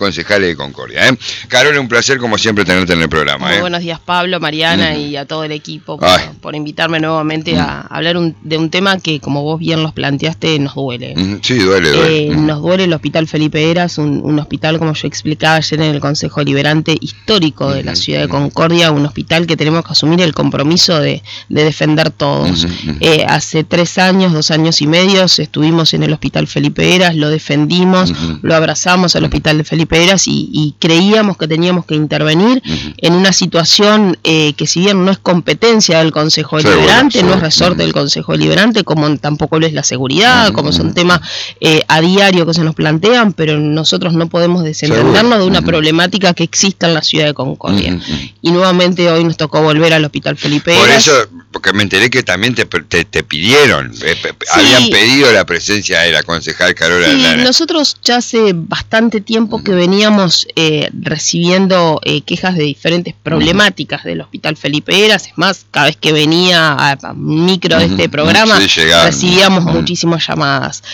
concejales de Concordia. Carola, un placer como siempre tenerte en el programa. Muy buenos días, Pablo, Mariana y a todo el equipo por invitarme nuevamente a hablar de un tema que, como vos bien los planteaste, nos duele. Sí, duele. Nos duele el Hospital Felipe Heras, un hospital, como yo explicaba ayer en el Consejo Deliberante, histórico de la ciudad de Concordia, un hospital que tenemos que asumir el compromiso de defender todos. Hace 2 años y medio, estuvimos en el Hospital Felipe Heras, lo defendimos, lo abrazamos al Hospital de Felipe Heras y creíamos que teníamos que intervenir en una situación que, si bien no es competencia del Consejo Deliberante, no es resorte del Consejo Deliberante, como tampoco lo es la seguridad, como son temas a diario que se nos plantean, pero nosotros no podemos desentendernos de una problemática que existe en la ciudad de Concordia. Y nuevamente hoy nos tocó volver al Hospital Felipe Heras. Por eso, porque me enteré que también te pidieron, habían pedido la presencia de la concejal Carola. Sí, nosotros ya hace bastante tiempo que veníamos recibiendo quejas de diferentes problemáticas del Hospital Felipe Heras. Es más, cada vez que venía a micro de este programa, recibíamos muchísimas llamadas.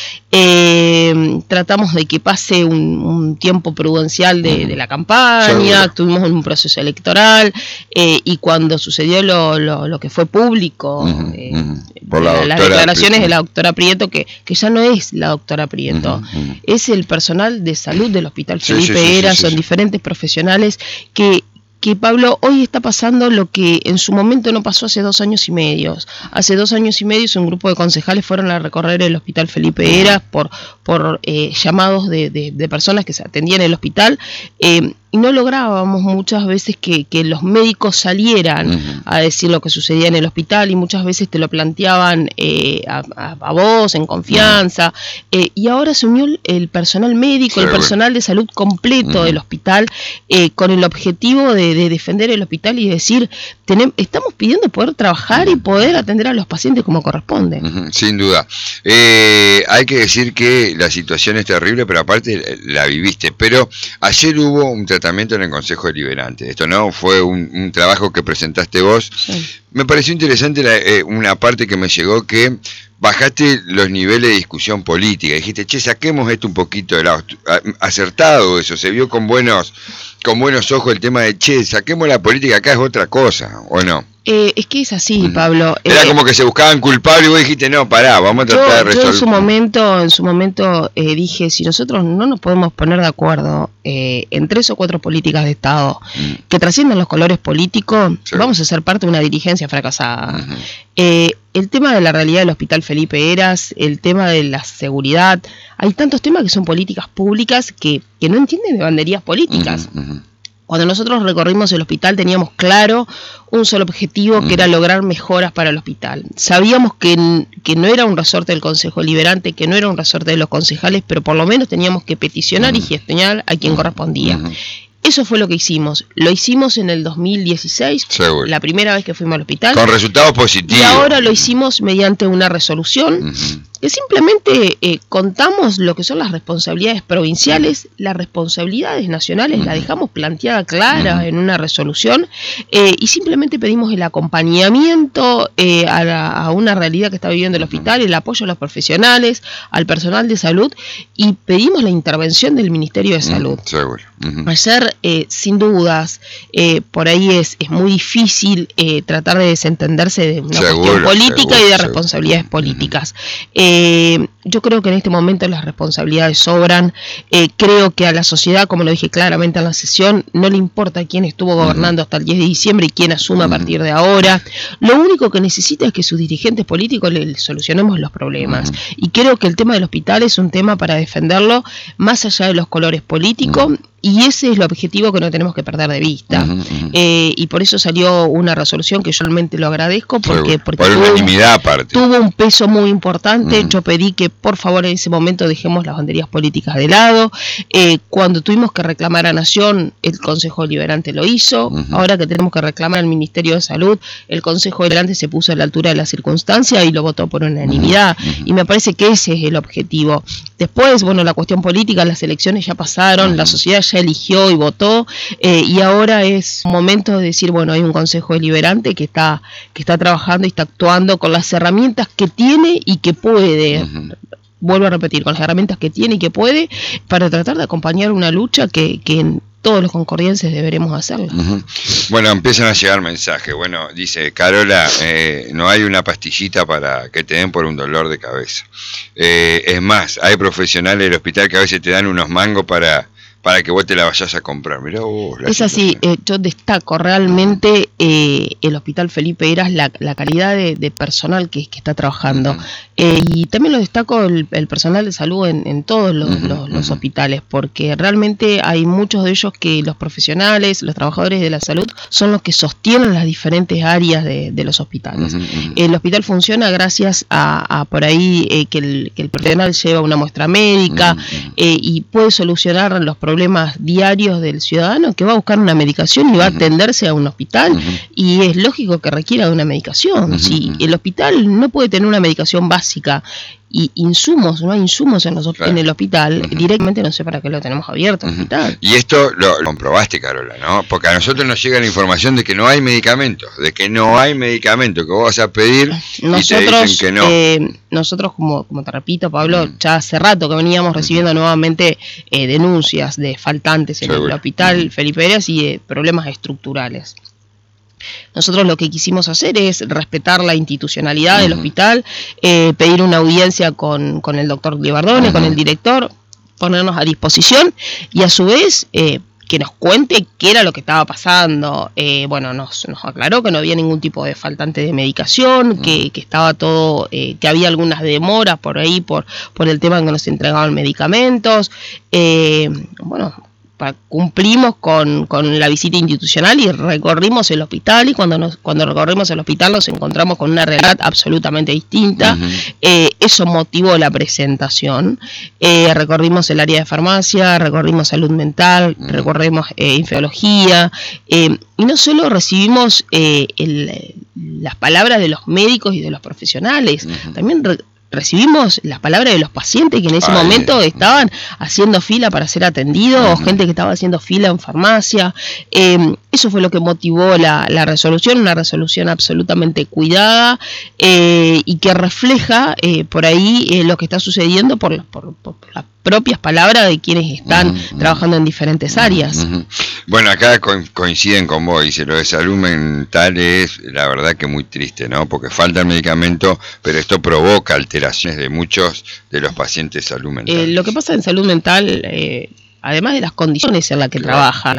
Tratamos de que pase un tiempo prudencial de la campaña, estuvimos en un proceso electoral, y cuando sucedió lo que fue público, por las declaraciones de la doctora Prieto, que ya no es la doctora Prieto, es el personal de salud del Hospital Felipe Heras, son diferentes profesionales que Pablo, hoy está pasando lo que en su momento no pasó hace 2 años y medio. Hace 2 años y medio un grupo de concejales fueron a recorrer el Hospital Felipe Heras por llamados de personas que se atendían en el hospital, y no lográbamos muchas veces que los médicos salieran a decir lo que sucedía en el hospital, y muchas veces te lo planteaban a vos, en confianza, y ahora se unió el personal médico, el personal de salud completo del hospital, con el objetivo de defender el hospital y decir, estamos pidiendo poder trabajar y poder atender a los pacientes como corresponde. Sin duda. Hay que decir que la situación es terrible, pero aparte la viviste. Pero ayer hubo un tratamiento en el Consejo Deliberante. Esto no fue un trabajo que presentaste vos. Sí. Me pareció interesante una parte que me llegó, que bajaste los niveles de discusión política. Dijiste, saquemos esto un poquito de lado. Acertado eso, se vio con buenos ojos el tema de, saquemos la política, acá es otra cosa, ¿o no? Es que es así, Pablo. Era como que se buscaban culpables y vos dijiste, no, pará, vamos a tratar de resolver. Yo en su momento dije, si nosotros no nos podemos poner de acuerdo en 3 o 4 políticas de Estado que trascienden los colores políticos, vamos a ser parte de una dirigencia fracasada. El tema de la realidad del Hospital Felipe Heras, el tema de la seguridad, hay tantos temas que son políticas públicas que no entienden de banderías políticas. Cuando nosotros recorrimos el hospital teníamos claro un solo objetivo, que era lograr mejoras para el hospital. Sabíamos que no era un resorte del Consejo Deliberante, que no era un resorte de los concejales, pero por lo menos teníamos que peticionar y gestionar a quien correspondía. Eso fue lo que hicimos. Lo hicimos en el 2016, la primera vez que fuimos al hospital. Con resultados positivos. Y ahora lo hicimos mediante una resolución que simplemente contamos lo que son las responsabilidades provinciales, las responsabilidades nacionales, la dejamos planteada clara en una resolución, y simplemente pedimos el acompañamiento a una realidad que está viviendo el hospital, el apoyo a los profesionales, al personal de salud, y pedimos la intervención del Ministerio de Salud. Ayer, sin dudas, por ahí es muy difícil tratar de desentenderse de una cuestión política y de responsabilidades políticas. Yo creo que en este momento las responsabilidades sobran. Creo que a la sociedad, como lo dije claramente en la sesión, no le importa quién estuvo gobernando hasta el 10 de diciembre y quién asuma a partir de ahora. Lo único que necesita es que sus dirigentes políticos le solucionemos los problemas. Y creo que el tema del hospital es un tema para defenderlo más allá de los colores políticos. Y ese es el objetivo que no tenemos que perder de vista. Y por eso salió una resolución que yo realmente lo agradezco, porque por unanimidad aparte. Tuvo un peso muy importante. Yo pedí que por favor en ese momento dejemos las banderías políticas de lado. Cuando tuvimos que reclamar a Nación, el Consejo Deliberante lo hizo. Ahora que tenemos que reclamar al Ministerio de Salud, el Consejo Deliberante se puso a la altura de la circunstancia y lo votó por unanimidad. Y me parece que ese es el objetivo. Después, bueno, la cuestión política, las elecciones ya pasaron, la sociedad ya eligió y votó, y ahora es momento de decir, bueno, hay un Consejo Deliberante que está trabajando y está actuando con las herramientas que tiene y que puede vuelvo a repetir, con las herramientas que tiene y que puede, para tratar de acompañar una lucha que en todos los concordienses deberemos hacerla. Bueno, empiezan a llegar mensajes. Bueno, dice Carola, no hay una pastillita para que te den por un dolor de cabeza. Es más, hay profesionales del hospital que a veces te dan unos mangos para que vos te la vayas a comprar. Mirá vos, es así, yo destaco realmente el Hospital Felipe Heras, la calidad de personal que está trabajando. Y también lo destaco el personal de salud en todos los hospitales, porque realmente hay muchos de ellos que los profesionales, los trabajadores de la salud, son los que sostienen las diferentes áreas de los hospitales. El hospital funciona gracias a por ahí que el profesional lleva una muestra médica y puede solucionar los problemas diarios del ciudadano que va a buscar una medicación y va a atenderse a un hospital, y es lógico que requiera de una medicación. Si el hospital no puede tener una medicación básica y insumos, no hay insumos en el hospital, directamente no sé para qué lo tenemos abierto el hospital. Y esto lo comprobaste, Carola, ¿no? Porque a nosotros nos llega la información de que no hay medicamentos, que vos vas a pedir y te dicen que no. Nosotros, como te repito, Pablo, ya hace rato que veníamos recibiendo nuevamente denuncias de faltantes en el hospital Felipe Heras y de problemas estructurales. Nosotros lo que quisimos hacer es respetar la institucionalidad del hospital, pedir una audiencia con el doctor Libardone, con el director, ponernos a disposición y a su vez que nos cuente qué era lo que estaba pasando. Bueno, nos aclaró que no había ningún tipo de faltante de medicación, que estaba todo, que había algunas demoras por ahí por el tema en que nos entregaban medicamentos. Bueno, cumplimos con la visita institucional y recorrimos el hospital, y cuando recorrimos el hospital nos encontramos con una realidad absolutamente distinta. Eso motivó la presentación. Recorrimos el área de farmacia, recorrimos salud mental, recorrimos infeología, y no solo recibimos las palabras de los médicos y de los profesionales, también recibimos las palabras de los pacientes que en ese momento estaban haciendo fila para ser atendidos, o gente que estaba haciendo fila en farmacia. Eso fue lo que motivó la resolución, una resolución absolutamente cuidada, y que refleja por ahí lo que está sucediendo por las propias palabras de quienes están trabajando en diferentes áreas. Bueno, acá coinciden con vos, dice, lo de salud mental es la verdad que muy triste, ¿no? Porque falta el medicamento, pero esto provoca alteraciones de muchos de los pacientes de salud mental. Lo que pasa en salud mental, además de las condiciones en las que trabajan,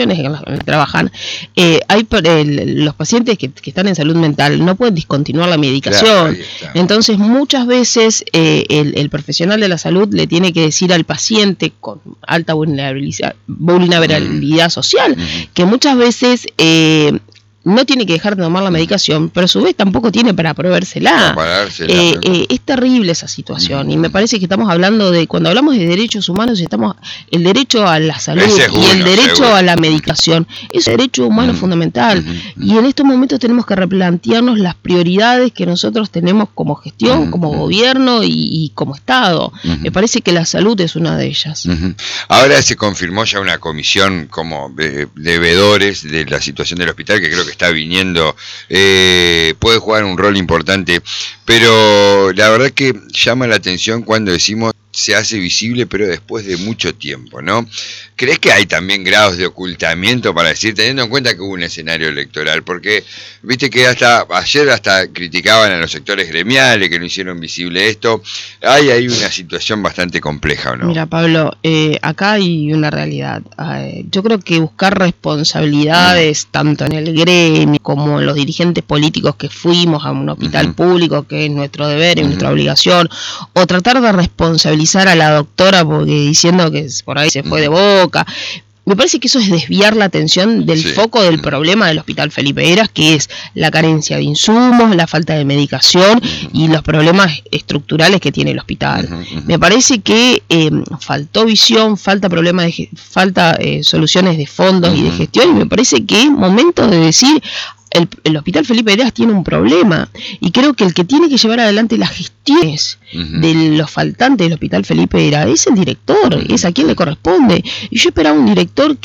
los pacientes que están en salud mental no pueden discontinuar la medicación. Entonces muchas veces el profesional de la salud le tiene que decir al paciente con alta vulnerabilidad social, que muchas veces no tiene que dejar de tomar la medicación, pero a su vez tampoco tiene para proveérsela. Es terrible esa situación, y me parece que estamos hablando de, cuando hablamos de derechos humanos, estamos el derecho a la salud y el derecho a la medicación. Es un derecho humano fundamental, y en estos momentos tenemos que replantearnos las prioridades que nosotros tenemos como gestión, como gobierno y como Estado. Me parece que la salud es una de ellas. Ahora se confirmó ya una comisión como de veedores de la situación del hospital, que creo que está viniendo, puede jugar un rol importante, pero la verdad que llama la atención cuando decimos se hace visible, pero después de mucho tiempo, ¿no? ¿Crees que hay también grados de ocultamiento, para decir, teniendo en cuenta que hubo un escenario electoral? Porque viste que ayer criticaban a los sectores gremiales que no hicieron visible esto. Hay una situación bastante compleja, ¿no? Mira, Pablo, acá hay una realidad. Yo creo que buscar responsabilidades tanto en el gremio como en los dirigentes políticos que fuimos a un hospital público, que es nuestro deber y nuestra obligación, o tratar de responsabilizar a la doctora porque diciendo que por ahí se fue de boca. Me parece que eso es desviar la atención del foco del problema del Hospital Felipe Heras, que es la carencia de insumos, la falta de medicación y los problemas estructurales que tiene el hospital. Me parece que faltó visión, falta soluciones de fondos y de gestión, y me parece que es momento de decir: el Hospital Felipe Heras tiene un problema, y creo que el que tiene que llevar adelante las gestiones de los faltantes del Hospital Felipe Heras es el director, es a quien le corresponde. Y yo esperaba un director que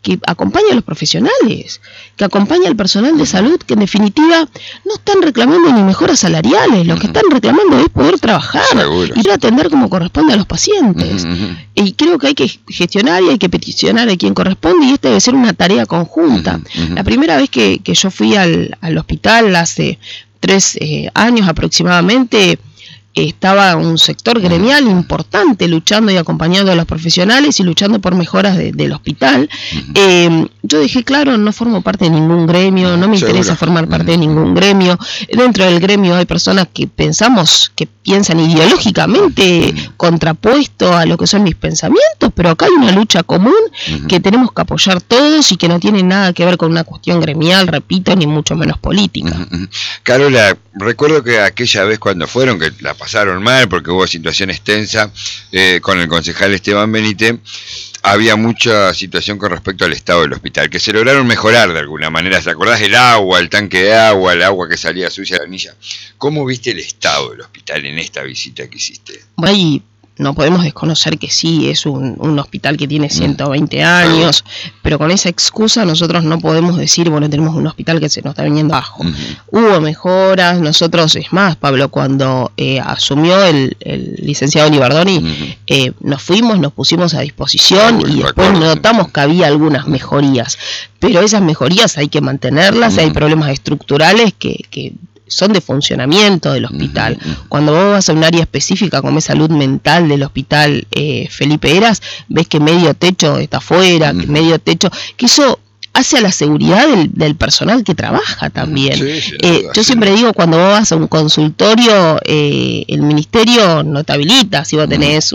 que acompañe a los profesionales, que acompañe al personal de salud, que en definitiva no están reclamando ni mejoras salariales, lo que están reclamando es poder trabajar y atender como corresponde a los pacientes. Y creo que hay que gestionar y hay que peticionar a quien corresponde, y esta debe ser una tarea conjunta. La primera vez que yo fui al hospital hace 3 años aproximadamente, estaba un sector gremial importante luchando y acompañando a los profesionales y luchando por mejoras del hospital. Yo dejé claro, no formo parte de ningún gremio, no me interesa formar parte de ningún gremio. Dentro del gremio hay personas que piensan ideológicamente contrapuesto a lo que son mis pensamientos, pero acá hay una lucha común que tenemos que apoyar todos y que no tiene nada que ver con una cuestión gremial, repito, ni mucho menos política. Carola, recuerdo que aquella vez cuando fueron, que la pasaron mal porque hubo situaciones tensas con el concejal Esteban Benítez, había mucha situación con respecto al estado del hospital, que se lograron mejorar de alguna manera. ¿Te acordás del agua, el tanque de agua, el agua que salía sucia de la anilla? ¿Cómo viste el estado del hospital en esta visita que hiciste? Bueno, no podemos desconocer que sí, es un hospital que tiene 120 años, pero con esa excusa nosotros no podemos decir, bueno, tenemos un hospital que se nos está viniendo abajo. Hubo mejoras, nosotros, es más, Pablo, cuando asumió el licenciado Libardoni, nos pusimos a disposición y después notamos que había algunas mejorías, pero esas mejorías hay que mantenerlas, hay problemas estructurales que son de funcionamiento del hospital. Cuando vos vas a un área específica como es salud mental del hospital Felipe Heras, ves que medio techo está afuera, que medio techo, que eso hace a la seguridad del personal que trabaja también. Yo siempre digo, cuando vos vas a un consultorio, el ministerio no te habilita si vos tenés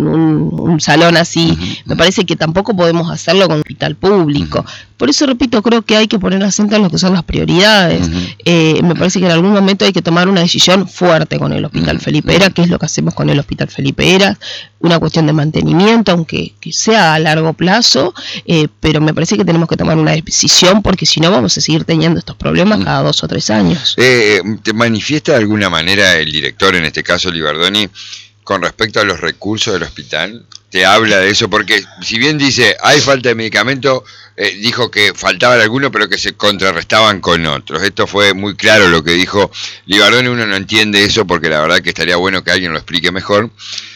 un salón así. Me parece que tampoco podemos hacerlo con un hospital público. Por eso, repito, creo que hay que poner acento en lo que son las prioridades. Me parece que en algún momento hay que tomar una decisión fuerte con el Hospital Felipe Heras, que es lo que hacemos con el Hospital Felipe Heras, una cuestión de mantenimiento, aunque sea a largo plazo, pero me parece que tenemos que tomar una decisión, porque si no vamos a seguir teniendo estos problemas cada 2 o 3 años. ¿Te manifiesta de alguna manera el director, en este caso Libardoni, con respecto a los recursos del hospital? ¿Te habla de eso? Porque si bien dice, hay falta de medicamento, dijo que faltaban algunos, pero que se contrarrestaban con otros. Esto fue muy claro lo que dijo Libardoni. Uno no entiende eso porque la verdad que estaría bueno que alguien lo explique mejor.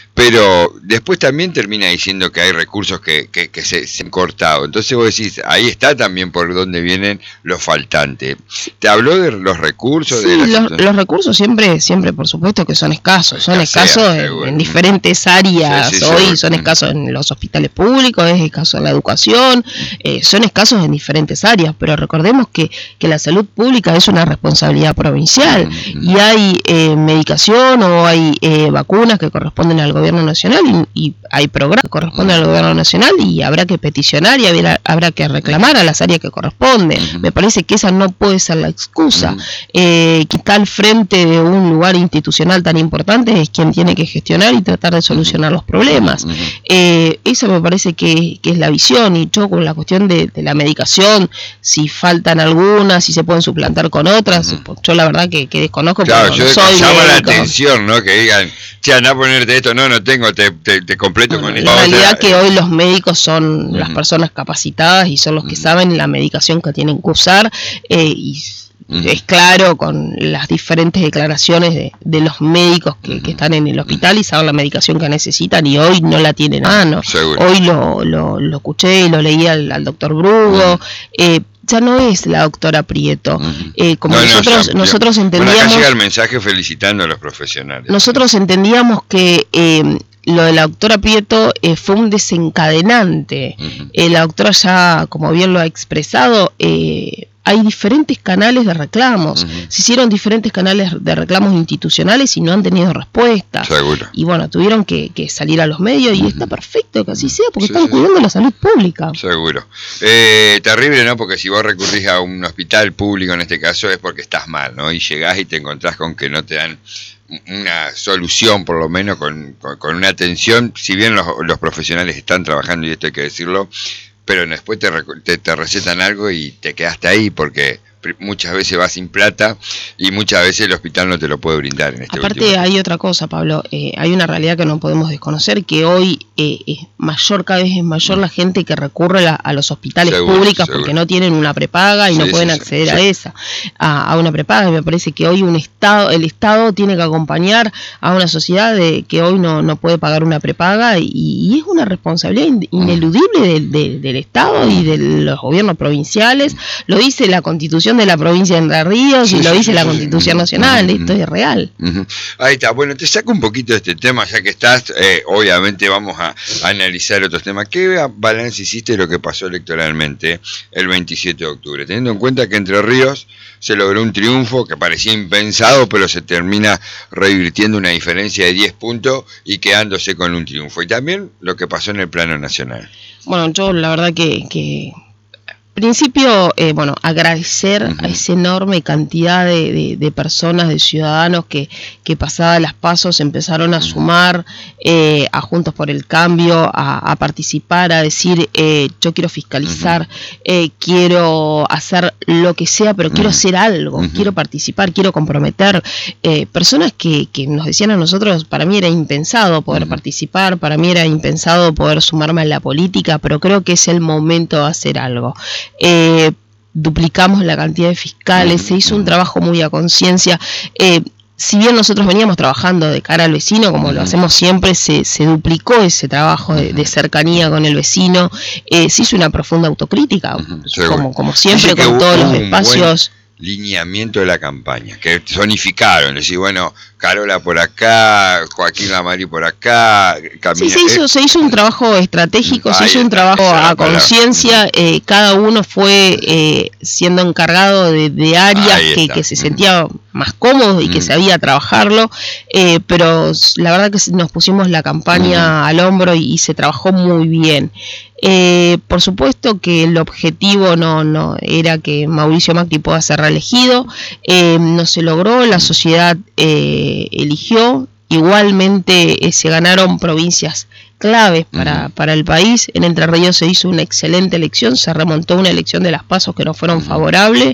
Pero después también termina diciendo que hay recursos que se han cortado. Entonces vos decís, ahí está también por donde vienen los faltantes. ¿Te habló de los recursos? Sí, los recursos siempre por supuesto que son escasos. Son escasos en diferentes áreas. Hoy son escasos en los hospitales públicos, es escaso en la educación, son escasos en diferentes áreas. Pero recordemos que la salud pública es una responsabilidad provincial y hay medicación o hay vacunas que corresponden al gobierno nacional y hay programas que corresponden al gobierno nacional y habrá que peticionar y habrá que reclamar a las áreas que corresponden. Me parece que esa no puede ser la excusa. Quien está al frente de un lugar institucional tan importante es quien tiene que gestionar y tratar de solucionar los problemas. Eso me parece que es la visión. Y yo con la cuestión de la medicación, si faltan algunas, si se pueden suplantar con otras, yo la verdad que desconozco. Claro, yo no soy llama la atención, ¿no? Que digan, che, anda a ponerte esto, no tengo, te completo con esto. La realidad que hoy los médicos son las personas capacitadas y son los que saben la medicación que tienen que usar, y es claro con las diferentes declaraciones de los médicos que están en el hospital y saben la medicación que necesitan y hoy no la tienen a mano. Hoy lo escuché y lo leí al doctor Brugo. Ya no es la doctora Prieto. Como nosotros entendíamos... Bueno, acá llega el mensaje felicitando a los profesionales. Nosotros entendíamos que lo de la doctora Prieto fue un desencadenante. La doctora ya, como bien lo ha expresado, hay diferentes canales de reclamos. Se hicieron diferentes canales de reclamos institucionales y no han tenido respuesta. Seguro. Y bueno, tuvieron que salir a los medios y está perfecto que así sea, porque están cuidando la salud pública. Seguro. Terrible, ¿no? Porque si vos recurrís a un hospital público, en este caso, es porque estás mal, ¿no? Y llegás y te encontrás con que no te dan una solución, por lo menos con una atención, si bien los profesionales están trabajando, y esto hay que decirlo, pero después te recetan algo y te quedaste ahí porque muchas veces va sin plata y muchas veces el hospital no te lo puede brindar en este Aparte último hay otra cosa, Pablo, hay una realidad que no podemos desconocer, que hoy es mayor, cada vez es mayor la gente que recurre a los hospitales públicos porque no tienen una prepaga y no pueden acceder a una prepaga, y me parece que hoy el Estado tiene que acompañar a una sociedad que hoy no puede pagar una prepaga y es una responsabilidad ineludible del Estado y de los gobiernos provinciales. Lo dice la Constitución de la provincia de Entre Ríos y lo dice la Constitución nacional. Esto es real. Ahí está. Bueno, te saco un poquito de este tema ya que estás. Obviamente vamos a analizar otros temas. ¿Qué balance hiciste de lo que pasó electoralmente el 27 de octubre? Teniendo en cuenta que Entre Ríos se logró un triunfo que parecía impensado, pero se termina revirtiendo una diferencia de 10 puntos y quedándose con un triunfo. Y también lo que pasó en el plano nacional. Bueno, yo la verdad que principio, agradecer a esa enorme cantidad de personas, de ciudadanos que pasadas las pasos empezaron a sumar a Juntos por el Cambio, a participar, a decir yo quiero fiscalizar, quiero hacer lo que sea, pero quiero hacer algo, quiero participar, quiero comprometer. Personas que nos decían a nosotros, para mí era impensado poder participar, para mí era impensado poder sumarme a la política, pero creo que es el momento de hacer algo. Duplicamos la cantidad de fiscales, se hizo un trabajo muy a conciencia. Si bien nosotros veníamos trabajando de cara al vecino, como lo hacemos siempre, se duplicó ese trabajo de cercanía con el vecino, se hizo una profunda autocrítica, como siempre, con todos los espacios. Lineamiento de la campaña, que zonificaron, decir, bueno, Carola por acá, Joaquín Lamari por acá, camina. Sí, se hizo un trabajo estratégico, se hizo un trabajo a conciencia, cada uno fue siendo encargado de áreas que se sentía más cómodo y que sabía trabajarlo, pero la verdad que nos pusimos la campaña al hombro y se trabajó muy bien. Por supuesto que el objetivo no era que Mauricio Macri pueda ser reelegido, no se logró, la sociedad eligió, igualmente se ganaron provincias claves para el país. En Entre Ríos se hizo una excelente elección, se remontó una elección de las PASO que no fueron favorables,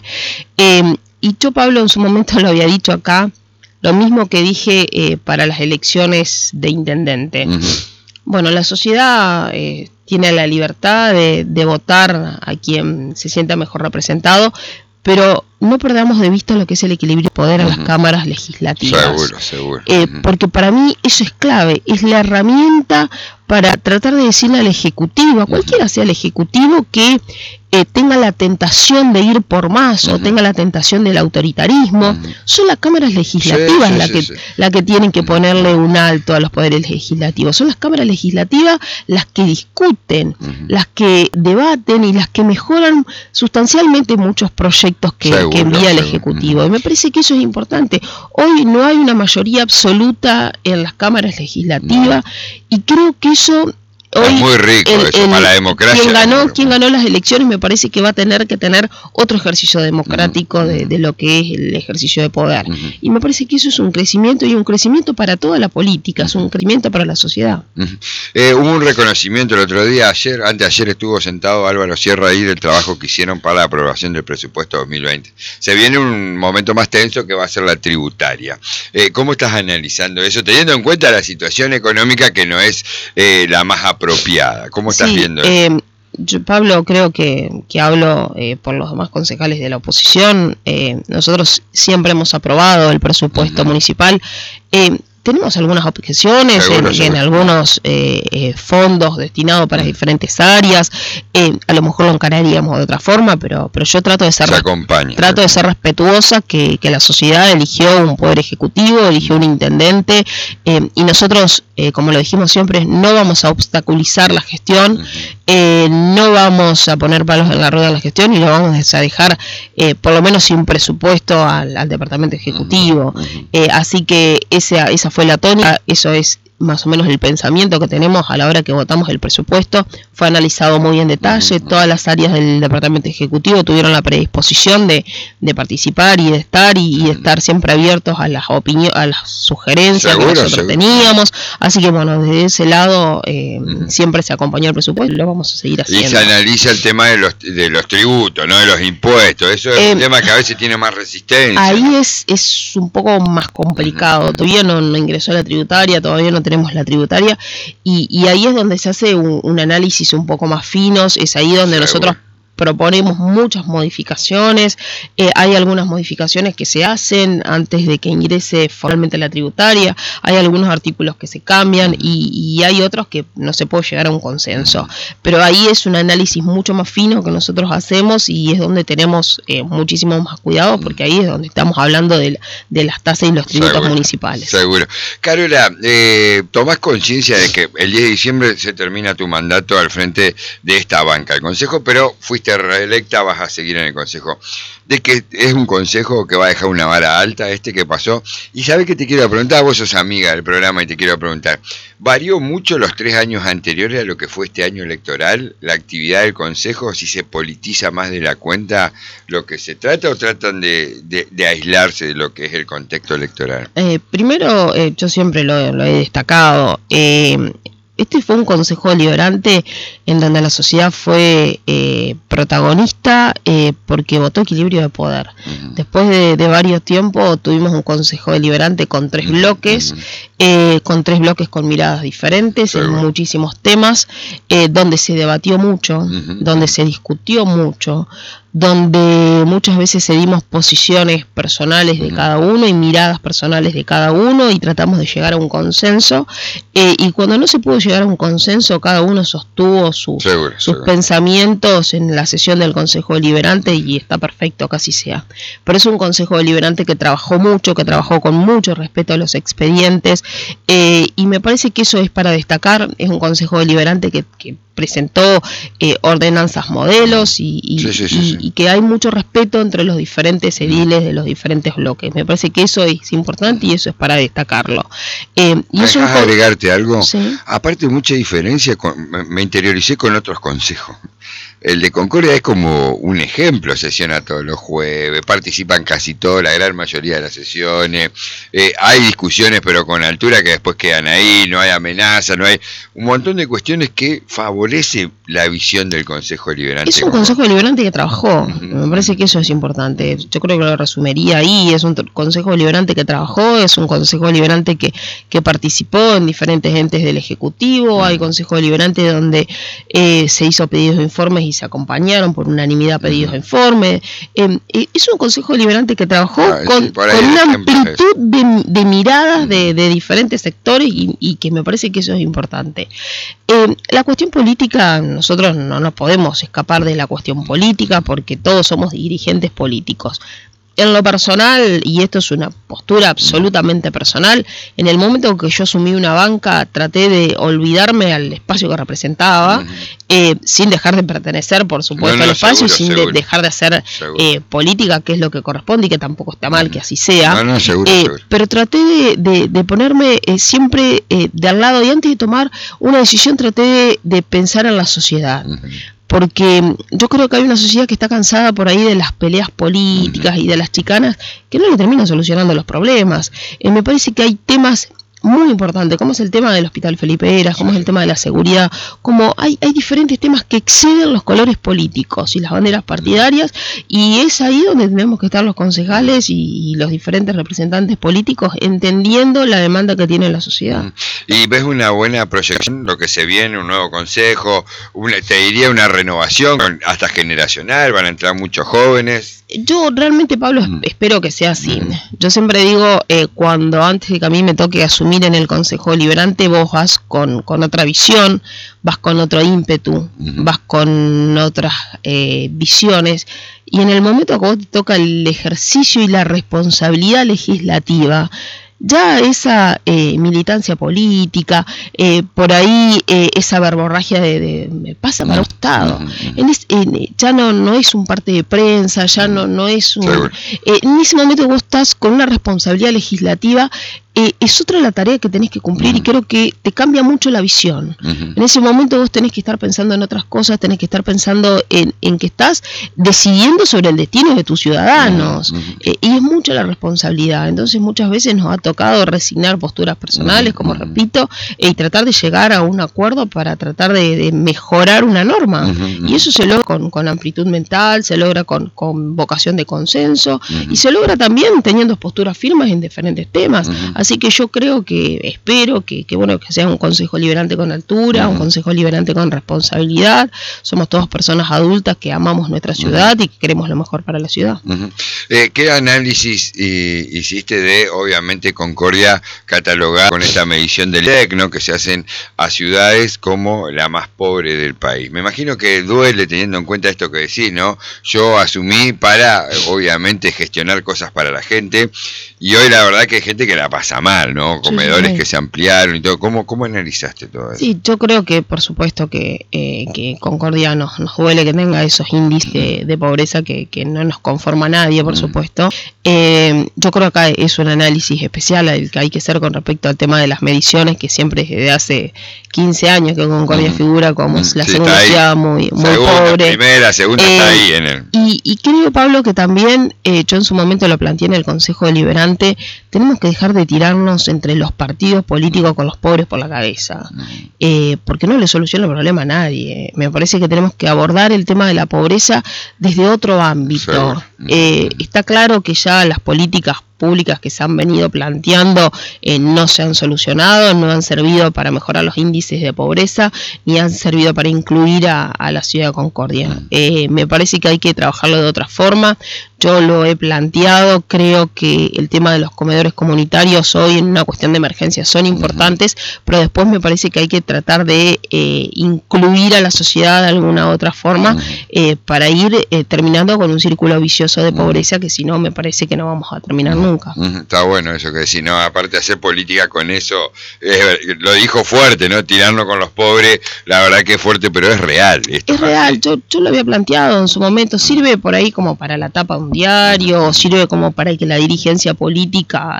y yo, Pablo, en su momento lo había dicho acá, lo mismo que dije para las elecciones de intendente. Bueno, la sociedad tiene la libertad de votar a quien se sienta mejor representado, pero no perdamos de vista lo que es el equilibrio de poder en las cámaras legislativas. Seguro. Porque para mí eso es clave, es la herramienta para tratar de decirle al Ejecutivo, a cualquiera sea el Ejecutivo, que tenga la tentación de ir por más o tenga la tentación del autoritarismo. Son las cámaras legislativas las que tienen que ponerle un alto a los poderes legislativos. Son las cámaras legislativas las que discuten, las que debaten y las que mejoran sustancialmente muchos proyectos que envía el Ejecutivo. Y me parece que eso es importante. Hoy no hay una mayoría absoluta en las cámaras legislativas y creo que eso... Hoy, es muy rico eso para la democracia. Quien ganó las elecciones me parece que va a tener que tener otro ejercicio democrático de lo que es el ejercicio de poder. Y me parece que eso es un crecimiento, y un crecimiento para toda la política, es un crecimiento para la sociedad. Hubo un reconocimiento el otro día, anteayer estuvo sentado Álvaro Sierra ahí del trabajo que hicieron para la aprobación del presupuesto 2020. Se viene un momento más tenso que va a ser la tributaria. ¿Cómo estás analizando eso, teniendo en cuenta la situación económica que no es la más apropiada? ¿Cómo estás viendo eso? Yo, Pablo, creo que hablo por los demás concejales de la oposición. Nosotros siempre hemos aprobado el presupuesto municipal. Tenemos algunas objeciones en algunos fondos destinados para diferentes áreas. A lo mejor lo encararíamos de otra forma, pero yo trato de ser respetuosa, que la sociedad eligió un poder ejecutivo, eligió un intendente, y nosotros, como lo dijimos siempre, no vamos a obstaculizar la gestión, no vamos a poner palos en la rueda de la gestión y lo vamos a dejar por lo menos sin presupuesto al departamento ejecutivo. Así que esa fue la tónica, eso es más o menos el pensamiento que tenemos a la hora que votamos el presupuesto fue analizado muy en detalle. Todas las áreas del Departamento Ejecutivo tuvieron la predisposición de participar y de estar siempre abiertos a las opiniones, a las sugerencias que nosotros teníamos. Así que bueno, desde ese lado siempre se acompañó el presupuesto y lo vamos a seguir haciendo. Y se analiza el tema de los tributos, ¿no? De los impuestos. Eso es un tema que a veces tiene más resistencia. Ahí es un poco más complicado. Todavía no ingresó la tributaria, todavía no tenemos la tributaria, y ahí es donde se hace un análisis un poco más finos. Es ahí donde nosotros proponemos muchas modificaciones. Hay algunas modificaciones que se hacen antes de que ingrese formalmente la tributaria, hay algunos artículos que se cambian y hay otros que no se puede llegar a un consenso, pero ahí es un análisis mucho más fino que nosotros hacemos y es donde tenemos muchísimo más cuidado, porque ahí es donde estamos hablando de las tasas y los tributos municipales. Seguro. Carola, ¿tomás conciencia de que el 10 de diciembre se termina tu mandato al frente de esta banca, el Consejo, pero fuiste reelecta, vas a seguir en el Consejo, de que es un Consejo que va a dejar una vara alta que pasó? Y sabes que te quiero preguntar, vos sos amiga del programa y te quiero preguntar, ¿varió mucho los 3 años anteriores a lo que fue este año electoral la actividad del Consejo? ¿Si se politiza más de la cuenta lo que se trata o tratan de aislarse de lo que es el contexto electoral? Primero, yo siempre lo he destacado, este fue un Consejo Deliberante en donde la sociedad fue protagonista porque votó equilibrio de poder. Después de varios tiempos tuvimos un Consejo Deliberante con 3 bloques, con miradas diferentes en muchísimos temas, donde se debatió mucho, donde se discutió mucho, donde muchas veces cedimos posiciones personales de cada uno y miradas personales de cada uno y tratamos de llegar a un consenso, y cuando no se pudo llegar a un consenso, cada uno sostuvo sus pensamientos en la sesión del Consejo Deliberante y está perfecto que así sea. Pero es un Consejo Deliberante que trabajó mucho, que trabajó con mucho respeto a los expedientes, y me parece que eso es para destacar. Es un Consejo Deliberante que presentó ordenanzas modelos y que hay mucho respeto entre los diferentes ediles de los diferentes bloques. Me parece que eso es importante y eso es para destacarlo. Y eso agregarte algo. Sí. Aparte, mucha diferencia, me interioricé con otros consejos. El de Concordia es como un ejemplo, sesiona todos los jueves, participan casi todos, la gran mayoría de las sesiones, hay discusiones pero con altura que después quedan ahí, no hay amenaza, no hay un montón de cuestiones que favorece la visión del Consejo Deliberante. Es un Consejo Deliberante que trabajó, me parece que eso es importante, yo creo que lo resumiría ahí. Es un Consejo Deliberante que trabajó, es un Consejo Deliberante que participó en diferentes entes del Ejecutivo, hay Consejo Deliberante donde se hizo pedidos de informes y se acompañaron por unanimidad pedidos de informe. Es un Consejo Deliberante que trabajó con una amplitud de miradas de diferentes sectores y que me parece que eso es importante. La cuestión política, nosotros no nos podemos escapar de la cuestión política porque todos somos dirigentes políticos. En lo personal, y esto es una postura absolutamente personal, en el momento en que yo asumí una banca traté de olvidarme al espacio que representaba, sin dejar de pertenecer, por supuesto, al espacio, sin dejar de hacer política, que es lo que corresponde y que tampoco está mal que así sea. Seguro. Pero traté de ponerme siempre de al lado, y antes de tomar una decisión traté de pensar en la sociedad. Porque yo creo que hay una sociedad que está cansada por ahí de las peleas políticas y de las chicanas que no le terminan solucionando los problemas. Me parece que hay temas muy importante, como es el tema del Hospital Felipe Heras, como es el tema de la seguridad, como hay diferentes temas que exceden los colores políticos y las banderas partidarias, y es ahí donde tenemos que estar los concejales y los diferentes representantes políticos entendiendo la demanda que tiene la sociedad. ¿Y ves una buena proyección, lo que se viene, un nuevo consejo, te diría una renovación hasta generacional, van a entrar muchos jóvenes? Yo realmente, Pablo, espero que sea así. Yo siempre digo, cuando antes de que a mí me toque asumir en el Consejo Deliberante, vos vas con otra visión, vas con otro ímpetu, vas con otras visiones, y en el momento que vos te toca el ejercicio y la responsabilidad legislativa, ya esa militancia política, por ahí esa verborragia de pasa para un Estado, ya no es un parte de prensa, ya no es un... en ese momento vos estás con una responsabilidad legislativa es otra la tarea que tenés que cumplir y creo que te cambia mucho la visión. En ese momento vos tenés que estar pensando en otras cosas, tenés que estar pensando en que estás decidiendo sobre el destino de tus ciudadanos, y es mucha la responsabilidad. Entonces muchas veces nos ha tocado resignar posturas personales, como repito, y tratar de llegar a un acuerdo para tratar de mejorar una norma, y eso se logra con amplitud mental, se logra con vocación de consenso, y se logra también teniendo posturas firmes en diferentes temas. Así que yo creo que, espero que bueno, que sea un consejo liberante con altura, un consejo liberante con responsabilidad. Somos todas personas adultas que amamos nuestra ciudad y que queremos lo mejor para la ciudad. ¿Qué análisis hiciste de, obviamente, Concordia catalogada con esta medición del INDEC, ¿no?, que se hacen a ciudades como la más pobre del país? Me imagino que duele teniendo en cuenta esto que decís, ¿no? Yo asumí para, obviamente, gestionar cosas para la gente, y hoy la verdad que hay gente que la pasa mal, ¿no? Comedores que se ampliaron y todo. ¿Cómo analizaste todo eso? Sí, yo creo que por supuesto que Concordia nos duele que tenga esos índices de pobreza que no nos conforma a nadie, por supuesto. Yo creo que acá es un análisis especial el que hay que hacer con respecto al tema de las mediciones, que siempre desde hace 15 años que Concordia figura como la segunda ciudad muy pobre. Primera, segunda está ahí en el... Y creo, Pablo, que también, yo en su momento lo planteé en el Consejo Deliberante, tenemos que dejar de tirarnos entre los partidos políticos con los pobres por la cabeza, porque no le soluciona el problema a nadie. Me parece que tenemos que abordar el tema de la pobreza desde otro ámbito. Está claro que ya las políticas públicas que se han venido planteando no se han solucionado, no han servido para mejorar los índices de pobreza, ni han servido para incluir a la ciudad de Concordia. Me parece que hay que trabajarlo de otra forma. Yo lo he planteado, creo que el tema de los comedores comunitarios hoy en una cuestión de emergencia son importantes, pero después me parece que hay que tratar de incluir a la sociedad de alguna otra forma para ir terminando con un círculo vicioso de pobreza que si no me parece que no vamos a terminar nunca. Está bueno eso que decís, ¿no? Aparte de hacer política con eso, lo dijo fuerte, ¿no? Tirarnos con los pobres, la verdad que es fuerte, pero es real. Es real, yo lo había planteado en su momento, sirve por ahí como para la tapa de un diario, sirve como para que la dirigencia política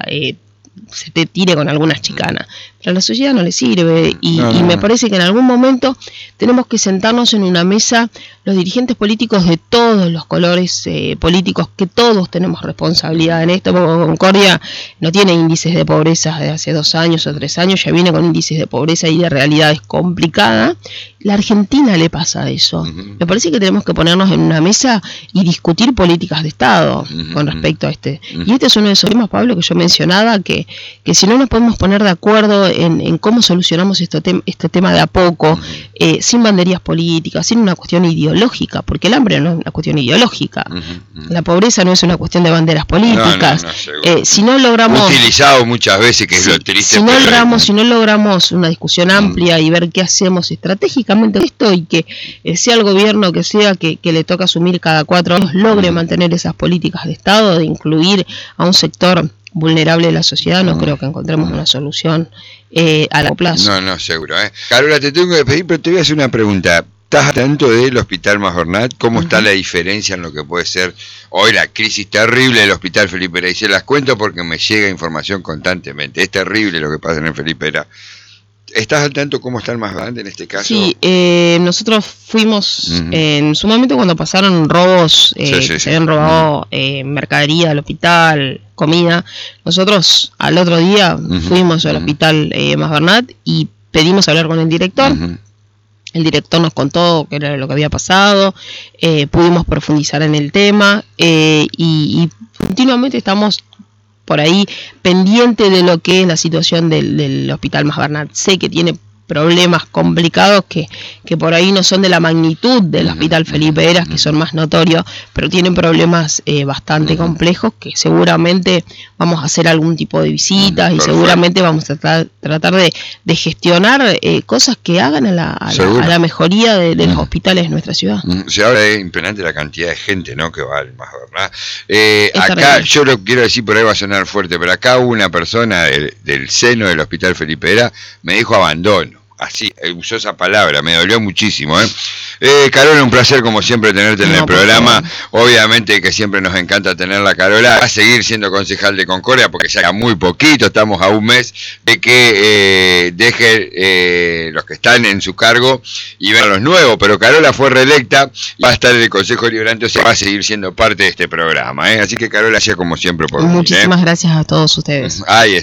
se te tire con algunas chicanas, pero a la sociedad no le sirve y me parece que en algún momento tenemos que sentarnos en una mesa los dirigentes políticos de todos los colores políticos, que todos tenemos responsabilidad en esto, porque Concordia no tiene índices de pobreza de hace 2 años o 3 años, ya viene con índices de pobreza y de realidades complicadas. La Argentina le pasa eso. Me parece que tenemos que ponernos en una mesa y discutir políticas de Estado con respecto a este. Y este es uno de esos temas, Pablo, que yo mencionaba, que si no nos podemos poner de acuerdo en cómo solucionamos este tema de a poco, sin banderías políticas, sin una cuestión ideológica, porque el hambre no es una cuestión ideológica, la pobreza no es una cuestión de banderas políticas. Si no logramos... Utilizado muchas veces, que es lo triste. Si no logramos una discusión amplia y ver qué hacemos estratégicamente esto, y que sea el gobierno que sea que le toca asumir cada 4 años, logre mantener esas políticas de Estado, de incluir a un sector vulnerable de la sociedad, no creo que encontremos una solución a largo plazo. No, seguro. Carola, te tengo que despedir, pero te voy a hacer una pregunta. ¿Estás al tanto del Hospital Masbernat? ¿Cómo está la diferencia en lo que puede ser hoy la crisis terrible del Hospital Felipe Herá? Y se las cuento porque me llega información constantemente. Es terrible lo que pasa en el Felipe Herá. ¿Estás al tanto cómo está el Masbernat en este caso? Sí, nosotros fuimos en su momento cuando pasaron robos, se habían robado mercadería del hospital, comida. Nosotros al otro día fuimos al Hospital Masbernat y pedimos hablar con el director. El director nos contó qué era lo que había pasado, pudimos profundizar en el tema y continuamente estamos por ahí pendiente de lo que es la situación del Hospital Masbernat. Sé que tiene problemas complicados que por ahí no son de la magnitud del Hospital Felipe Herá, que son más notorios, pero tienen problemas bastante complejos, que seguramente vamos a hacer algún tipo de visitas y seguramente vamos a tratar de gestionar cosas que hagan a la mejoría de los hospitales de nuestra ciudad. Si ahora es impresionante la cantidad de gente, ¿no?, que va al Masbernat. Acá, yo lo quiero decir, por ahí va a sonar fuerte, pero acá una persona del seno del Hospital Felipe Herá me dijo abandono. así, usó esa palabra, me dolió muchísimo, Carola, un placer como siempre tenerte en el programa. Obviamente que siempre nos encanta tenerla, Carola. Va a seguir siendo concejal de Concordia porque ya muy poquito, estamos a un mes de que deje los que están en su cargo y ven a los nuevos, pero Carola fue reelecta y va a estar en el Consejo Deliberante, o sea, va a seguir siendo parte de este programa, Así que Carola, hacía como siempre por muchísimas gracias a todos ustedes. Ahí